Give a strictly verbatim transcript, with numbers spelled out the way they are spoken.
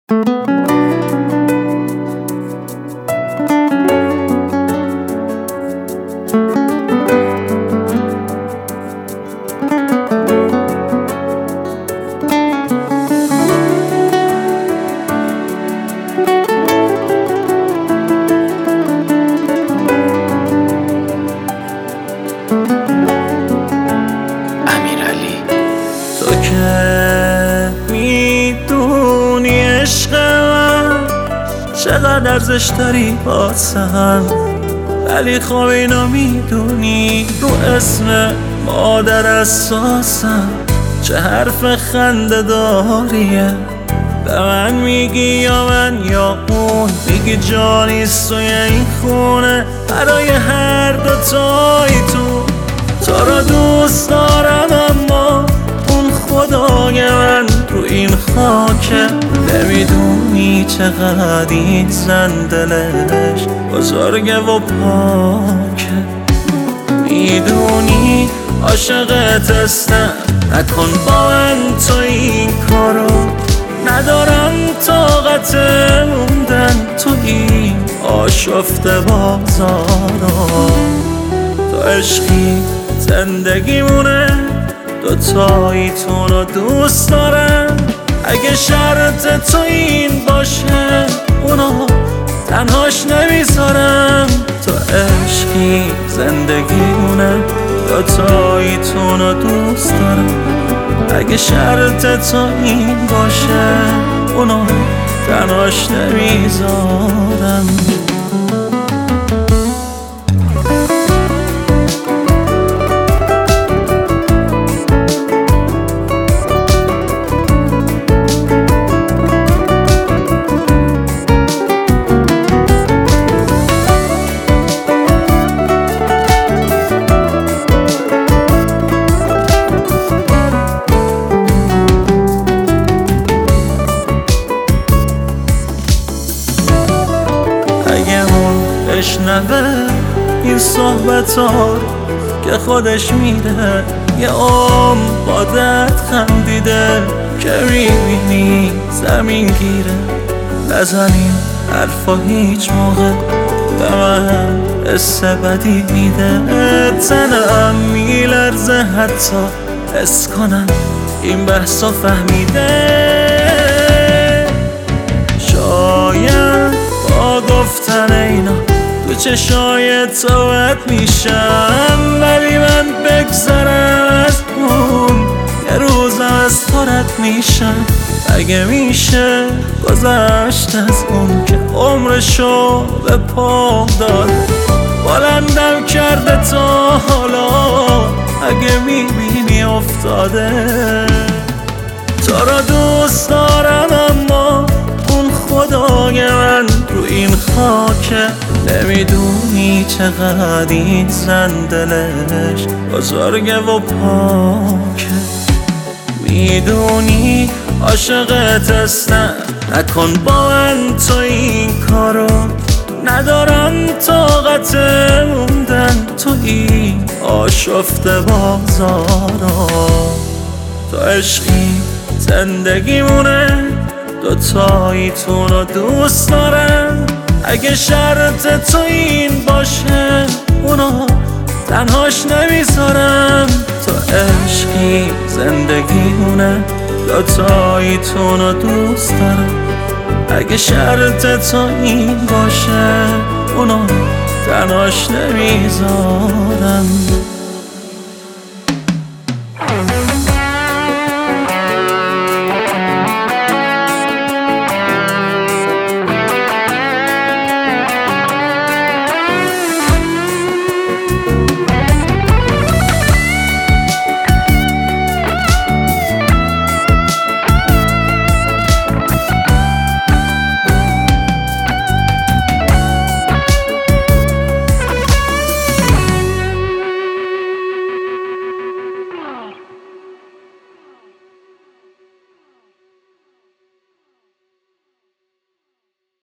تو که میدونی عشق من چقدر ارزش داری واسم، ولی خب اینو میدونی رو اسم مادر اساسم چه حرف خنده داریه. به من میگی یا من یا اون، میگی جانیست توی این خونه برای هر دوتای تو. تو رو دوست دارم اما اون خدای من رو این خاکه. نمیدونی چقدر این زن دلش بزرگه و پاکه. میدونی عاشقت هستم، نکن با من تو این کارو. ندارم طاقت موندن تو این آشفته بازارو. تو عشقی زندگیمونه، دوتاییتون رو دوست دارم. اگه شرط تو این باشه اونو تنهاش نمیذارم. تو عشقی زندگیمونه، دوتاییتون رو دوست دارم. اگه شرط تو این باشه اونو تنهاش نمیذارم. اگه اون بشنوه این صحبت ها که خودش میره یه عمر با درد خندیده، که میبینی زمین گیره. نزنیم حرفا هیچ موقع به من حس بدی میده. تنم میلرزه حتی حس کنم این بحثا فهمیده. شاید با گفتن اینا تو چشای توت میشم، ولی من بگذرم از اون یه روزم از تو رد میشم. اگه میشه گذشت از اون که عمرشو به پام داد، بلندم کرده تا حالا. اگه میبینی افتاده تو رو دوست دارم اما اون خدای من رو این خاکه. نمیدونی چقدر این زن دلش بزرگه و پاکه. میدونی عاشقت هستم، نکن با من تو این کارو. ندارم طاقت موندن تو این آشفته بازارو. تو عشقی زندگیمونه، دوتاییتون رو دوست دارم. اگه شرط تو این باشه اونو تنهاش نمیذارم. تو عشقی زندگیمونه، دوتاییتون رو دوست دارم. اگه شرط تو این باشه اونو تنهاش نمیذارم.